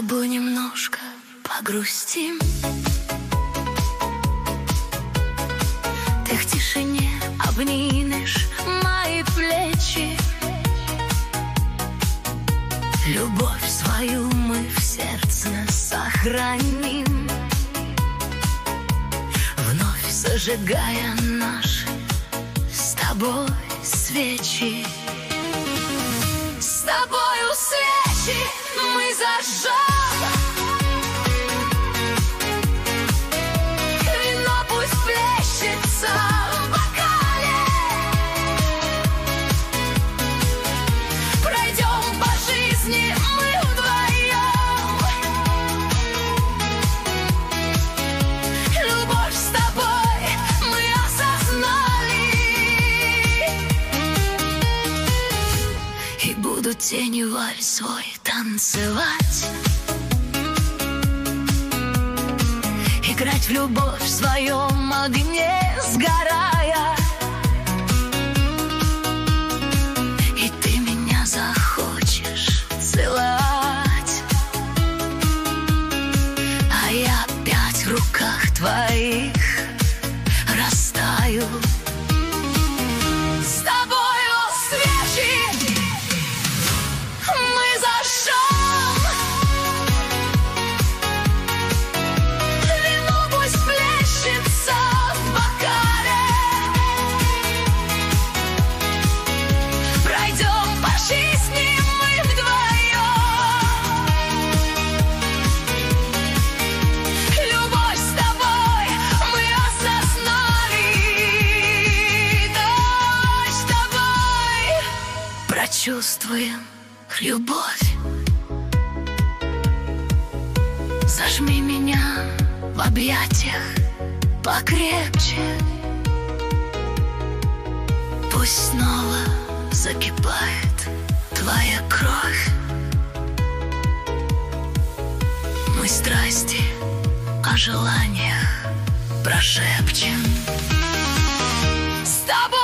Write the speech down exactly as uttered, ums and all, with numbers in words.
тобой немножко погрустим. Ты в тишине обнимешь мои плечи. Любовь свою мы в сердце сохраним, вновь зажигая наши с тобой свечи. С тобою свечи мы зажжем, вино пусть плещется в бокале. Пройдем по жизни мы вдвоем, любовь с тобой мы осознали, и буду тенью вальс свой танцевать, играть в любовь в своем огне сгорая. И ты меня захочешь целовать, а я опять в руках твоих растаю. С тобою свечи мы зажжем, вино пусть плещется в бокале. Пройдем по жизни мы вдвоем, любовь с тобой мы осознали. Давай с тобой прочувствуем любовь. Зажми меня в объятиях покрепче, пусть снова закипает твоя кровь. Мы страсти о желаниях прошепчем. С тобой